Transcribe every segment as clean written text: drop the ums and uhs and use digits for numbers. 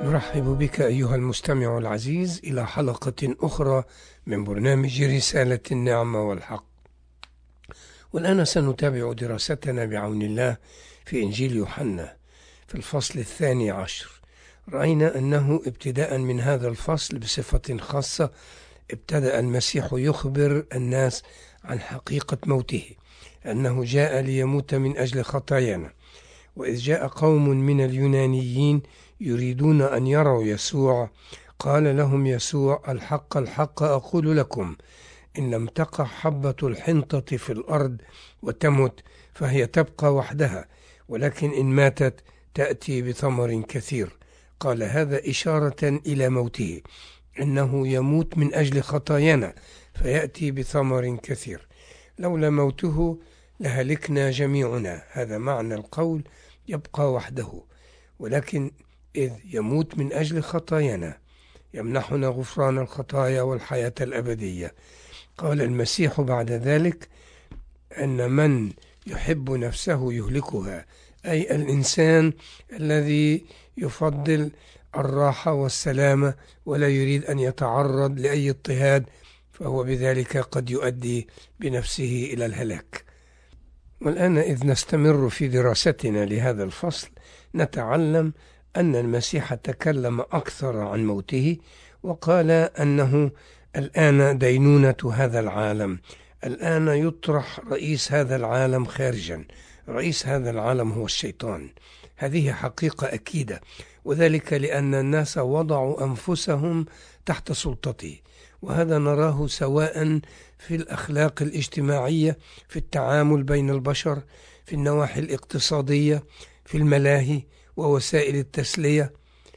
نرحب بك أيها المستمع العزيز إلى حلقة أخرى من برنامج رسالة النعمة والحق. والآن سنتابع دراستنا بعون الله في إنجيل يوحنا في الفصل 12. رأينا أنه ابتداء من هذا الفصل بصفة خاصة ابتدأ المسيح يخبر الناس عن حقيقة موته، أنه جاء ليموت من أجل خطايانا. وإذ جاء قوم من اليونانيين يريدون أن يروا يسوع، قال لهم يسوع: الحق الحق أقول لكم، إن لم تقع حبة الحنطة في الأرض وتمت فهي تبقى وحدها، ولكن إن ماتت تأتي بثمر كثير. قال هذا إشارة إلى موته، إنه يموت من أجل خطايانا فيأتي بثمر كثير. لولا موته لهلكنا جميعنا، هذا معنى القول يبقى وحده، ولكن إذ يموت من أجل خطايانا يمنحنا غفران الخطايا والحياة الأبدية. قال المسيح بعد ذلك أن من يحب نفسه يهلكها، أي الإنسان الذي يفضل الراحة والسلامة ولا يريد أن يتعرض لأي اضطهاد، فهو بذلك قد يؤدي بنفسه إلى الهلاك. والآن إذ نستمر في دراستنا لهذا الفصل نتعلم أن المسيح تكلم أكثر عن موته، وقال أنه الآن دينونة هذا العالم، الآن يطرح رئيس هذا العالم خارجا. رئيس هذا العالم هو الشيطان، هذه حقيقة أكيدة، وذلك لأن الناس وضعوا أنفسهم تحت سلطته، وهذا نراه سواء في الأخلاق الاجتماعية، في التعامل بين البشر، في النواحي الاقتصادية، في الملاهي ووسائل التسلية،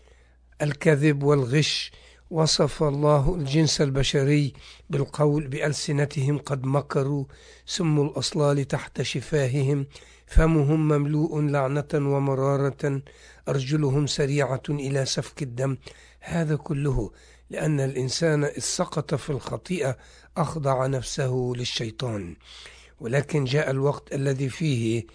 الكذب والغش. وصف الله الجنس البشري بالقول: بألسنتهم قد مكروا، سم الأصلال تحت شفاههم، فمهم مملوء لعنة ومرارة، أرجلهم سريعة إلى سفك الدم. هذا كله لأن الإنسان إذ سقط في الخطيئة أخضع نفسه للشيطان، ولكن جاء الوقت الذي فيه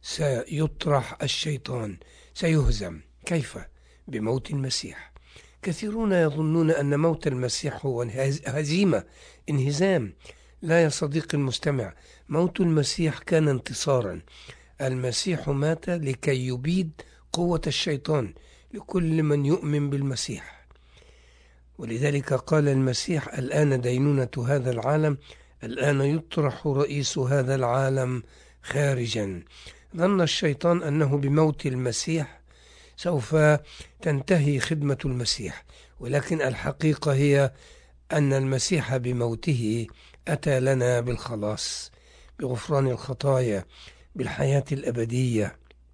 سيطرح الشيطان، سيهزم. كيف؟ بموت المسيح. كثيرون يظنون أن موت المسيح هو هزيمة، انهزام. لا يا صديقي المستمع، موت المسيح كان انتصارا. المسيح مات لكي يبيد قوة الشيطان لكل من يؤمن بالمسيح. ولذلك قال المسيح: الآن دينونة هذا العالم، الآن يطرح رئيس هذا العالم خارجا. ظن الشيطان أنه بموت المسيح سوف تنتهي خدمة المسيح، ولكن الحقيقة هي أن المسيح بموته أتى لنا بالخلاص، بغفران الخطايا، بالحياة الأبدية.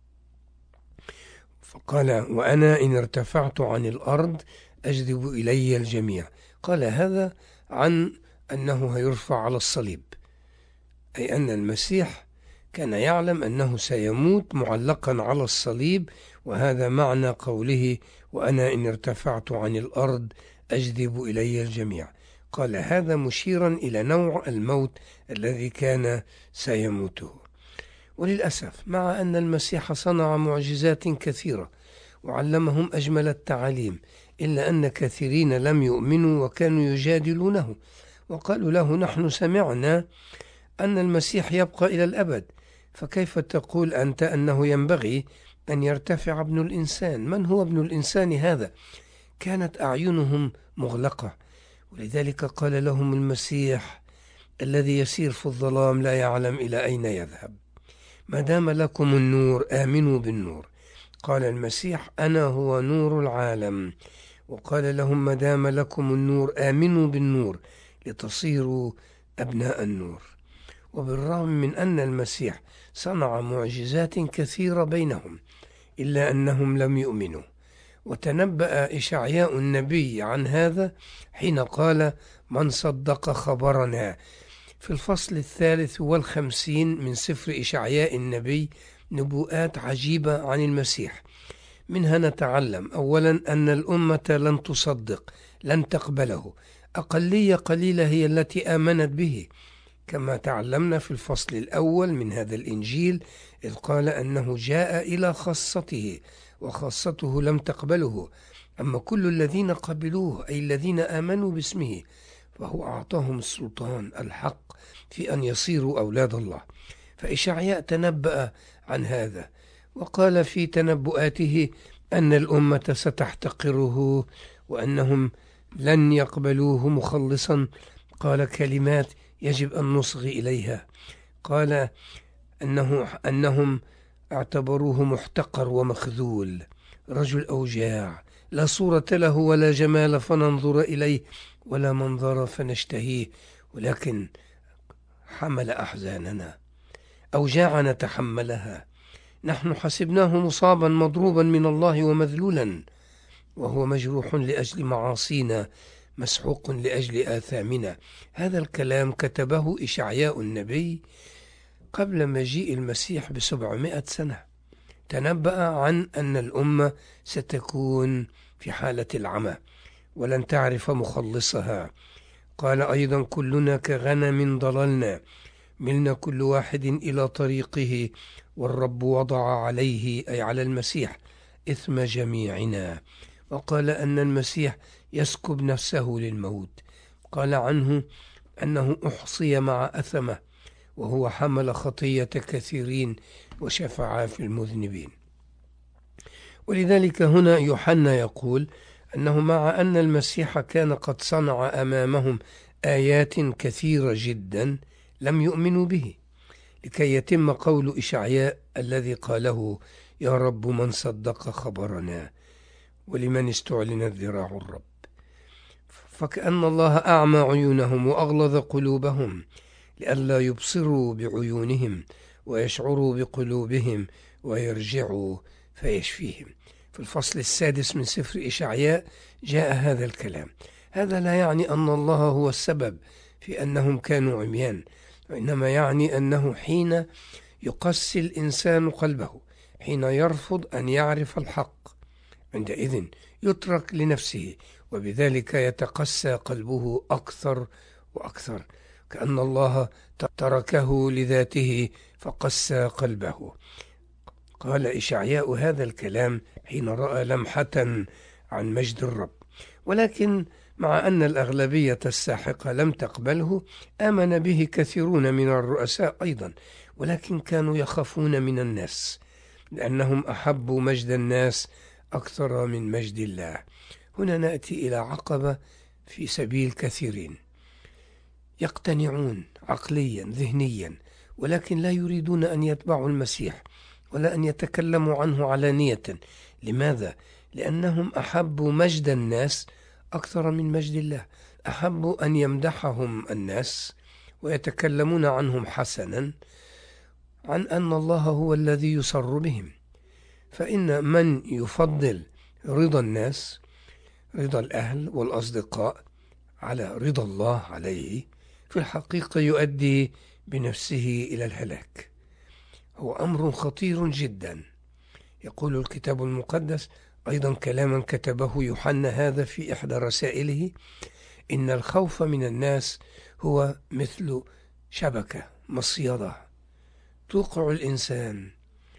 فقال: وأنا إن ارتفعت عن الأرض أجذب إلي الجميع. قال هذا عن أنه هيرفع على الصليب، أي أن المسيح كان يعلم أنه سيموت معلقا على الصليب، وهذا معنى قوله: وأنا إن ارتفعت عن الأرض أجذب إلي الجميع. قال هذا مشيرا إلى نوع الموت الذي كان سيموته. وللأسف مع أن المسيح صنع معجزات كثيرة وعلمهم أجمل التعاليم، إلا أن كثيرين لم يؤمنوا وكانوا يجادلونه وقالوا له: نحن سمعنا أن المسيح يبقى إلى الأبد، فكيف تقول أنت أنه ينبغي أن يرتفع ابن الإنسان؟ من هو ابن الإنسان هذا؟ كانت أعينهم مغلقة، ولذلك قال لهم المسيح: الذي يسير في الظلام لا يعلم إلى أين يذهب. ما دام لكم النور آمنوا بالنور. قال المسيح: أنا هو نور العالم. وقال لهم: ما دام لكم النور آمنوا بالنور لتصيروا أبناء النور. وبالرغم من أن المسيح صنع معجزات كثيرة بينهم، إلا أنهم لم يؤمنوا. وتنبأ إشعياء النبي عن هذا حين قال: من صدق خبرنا. في الفصل 53 من سفر إشعياء النبي نبوءات عجيبة عن المسيح. منها نتعلم أولا أن الأمة لن تصدق، لن تقبله، أقلية قليلة هي التي آمنت به، كما تعلمنا في الفصل الأول من هذا الإنجيل إذ قال أنه جاء إلى خاصته وخاصته لم تقبله. أما كل الذين قبلوه أي الذين آمنوا باسمه فهو أعطاهم السلطان الحق في أن يصيروا أولاد الله. فإشعياء تنبأ عن هذا وقال في تنبؤاته أن الأمة ستحتقره وأنهم لن يقبلوه مخلصا. قال كلمات يجب أن نصغي إليها. قال أنهم اعتبروه محتقر ومخذول، رجل أوجاع، لا صورة له ولا جمال فننظر إليه ولا منظر فنشتهيه، ولكن حمل أحزاننا، أوجاع نتحملها. نحن حسبناه مصابا مضروبا من الله ومذلولا، وهو مجروح لأجل معاصينا، مسحوق لأجل آثامنا. هذا الكلام كتبه إشعياء النبي قبل مجيء المسيح ب700 سنة. تنبأ عن أن الأمة ستكون في حالة العمى ولن تعرف مخلصها. قال أيضا كلنا كغنم ضللنا، ملنا كل واحد إلى طريقه، والرب وضع عليه أي على المسيح إثم جميعنا. وقال أن المسيح يسكب نفسه للموت. قال عنه أنه أحصي مع أثمه، وهو حمل خطية كثيرين وشفع في المذنبين. ولذلك هنا يوحنا يقول أنه مع أن المسيح كان قد صنع أمامهم آيات كثيرة جدا لم يؤمنوا به، لكي يتم قول إشعياء الذي قاله: يا رب من صدق خبرنا ولمن استعلنت ذراع الرب. فكأن الله أعمى عيونهم وأغلظ قلوبهم لئلا يبصروا بعيونهم ويشعروا بقلوبهم ويرجعوا فيشفيهم. في الفصل 6 من سفر إشعياء جاء هذا الكلام. هذا لا يعني أن الله هو السبب في أنهم كانوا عميان، وإنما يعني أنه حين يقسي الإنسان قلبه، حين يرفض أن يعرف الحق، عندئذ يترك لنفسه، وبذلك يتقسى قلبه أكثر وأكثر، كأن الله تركه لذاته فقسى قلبه. قال إشعياء هذا الكلام حين رأى لمحة عن مجد الرب. ولكن مع أن الأغلبية الساحقة لم تقبله، آمن به كثيرون من الرؤساء أيضا، ولكن كانوا يخافون من الناس لأنهم أحبوا مجد الناس أكثر من مجد الله. هنا نأتي إلى عقبة في سبيل كثيرين يقتنعون عقليا ذهنيا، ولكن لا يريدون أن يتبعوا المسيح ولا أن يتكلموا عنه علانية. لماذا؟ لأنهم أحبوا مجد الناس أكثر من مجد الله، أحبوا أن يمدحهم الناس ويتكلمون عنهم حسنا عن أن الله هو الذي يسر بهم. فإن من يفضل رضا الناس، رضا الأهل والأصدقاء، على رضا الله عليه، في الحقيقة يؤدي بنفسه إلى الهلاك. هو أمر خطير جدا. يقول الكتاب المقدس أيضا كلاما كتبه يوحنا هذا في إحدى رسائله: إن الخوف من الناس هو مثل شبكة مصيدة توقع الإنسان،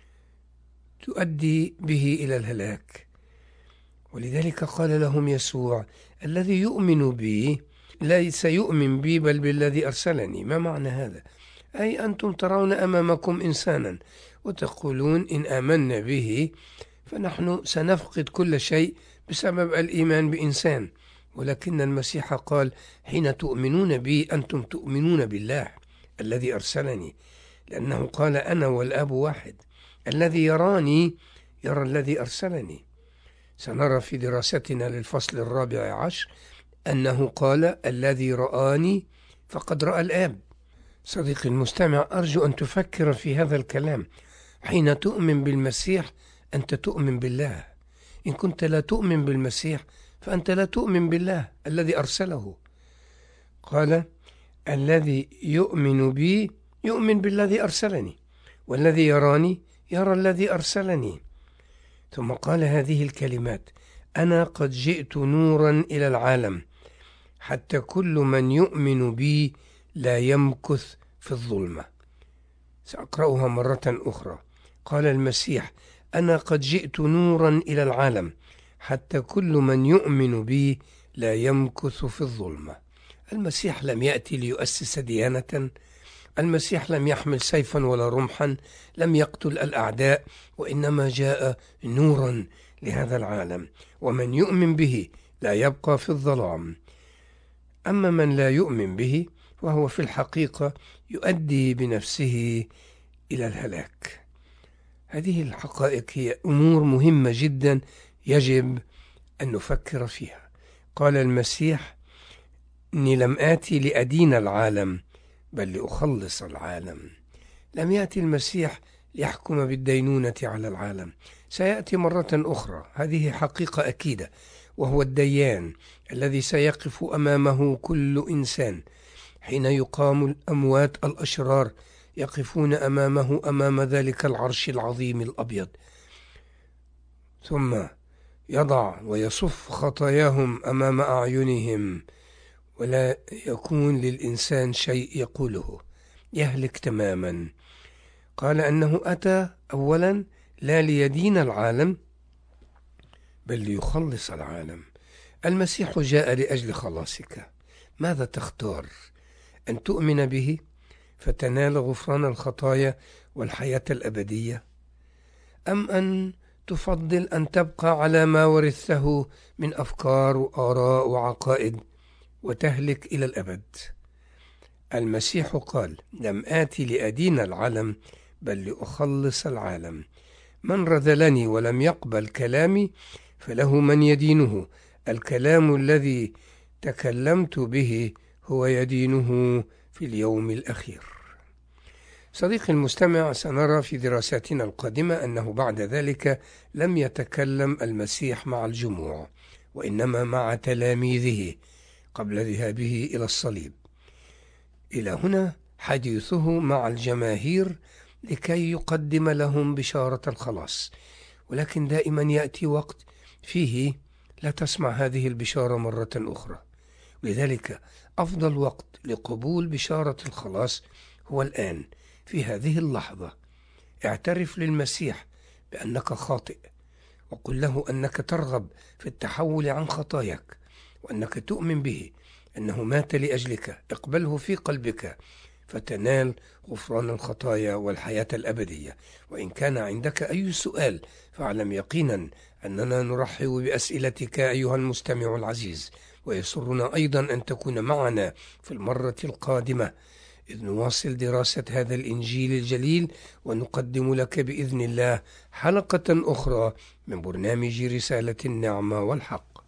تؤدي به إلى الهلاك. ولذلك قال لهم يسوع: الذي يؤمن بي ليس يؤمن بي بل بالذي أرسلني. ما معنى هذا؟ أي أنتم ترون أمامكم إنسانا وتقولون إن آمنا به فنحن سنفقد كل شيء بسبب الإيمان بإنسان، ولكن المسيح قال: حين تؤمنون بي أنتم تؤمنون بالله الذي أرسلني، لأنه قال: أنا والآب واحد، الذي يراني يرى الذي أرسلني. سنرى في دراستنا للفصل 14 أنه قال: الذي رآني فقد رأى الآب. صديقي المستمع، أرجو أن تفكر في هذا الكلام. حين تؤمن بالمسيح أنت تؤمن بالله. إن كنت لا تؤمن بالمسيح فأنت لا تؤمن بالله الذي أرسله. قال: الذي يؤمن بي يؤمن بالذي أرسلني، والذي يراني يرى الذي أرسلني. ثم قال هذه الكلمات: أنا قد جئت نورا إلى العالم حتى كل من يؤمن بي لا يمكث في الظلمة. سأقرأها مرة أخرى. قال المسيح: أنا قد جئت نورا إلى العالم حتى كل من يؤمن بي لا يمكث في الظلمة. المسيح لم يأتي ليؤسس ديانة، المسيح لم يحمل سيفا ولا رمحا، لم يقتل الأعداء، وإنما جاء نورا لهذا العالم، ومن يؤمن به لا يبقى في الظلام. أما من لا يؤمن به وهو في الحقيقة يؤدي بنفسه إلى الهلاك. هذه الحقائق هي أمور مهمة جدا يجب أن نفكر فيها. قال المسيح: إني لم آتي لأدين العالم بل لأخلص العالم. لم يأتي المسيح ليحكم بالدينونة على العالم، سيأتي مرة أخرى، هذه حقيقة أكيدة، وهو الديان الذي سيقف أمامه كل إنسان. حين يقام الأموات الأشرار يقفون أمامه أمام ذلك العرش العظيم الأبيض، ثم يضع ويصف خطاياهم أمام أعينهم، ولا يكون للإنسان شيء يقوله، يهلك تماما. قال أنه أتى أولا لا ليدين العالم بل ليخلص العالم. المسيح جاء لأجل خلاصك. ماذا تختار؟ أن تؤمن به فتنال غفران الخطايا والحياة الأبدية، أم أن تفضل أن تبقى على ما ورثته من أفكار وآراء وعقائد وتهلك إلى الأبد؟ المسيح قال: لم آتي لأدين العالم بل لأخلص العالم. من رذلني ولم يقبل كلامي فله من يدينه. الكلام الذي تكلمت به هو يدينه في اليوم الأخير. صديقي المستمع، سنرى في دراساتنا القادمة أنه بعد ذلك لم يتكلم المسيح مع الجموع، وإنما مع تلاميذه قبل ذهابه إلى الصليب. إلى هنا حديثه مع الجماهير لكي يقدم لهم بشارة الخلاص، ولكن دائما يأتي وقت فيه لا تسمع هذه البشارة مرة أخرى. لذلك أفضل وقت لقبول بشارة الخلاص هو الآن، في هذه اللحظة. اعترف للمسيح بأنك خاطئ، وقل له أنك ترغب في التحول عن خطاياك، وأنك تؤمن به أنه مات لأجلك. اقبله في قلبك فتنال غفران الخطايا والحياة الأبدية. وإن كان عندك أي سؤال فاعلم يقينا أننا نرحب بأسئلتك أيها المستمع العزيز، ويسرنا أيضا أن تكون معنا في المرة القادمة إذ نواصل دراسة هذا الإنجيل الجليل، ونقدم لك بإذن الله حلقة أخرى من برنامج رسالة النعمة والحق.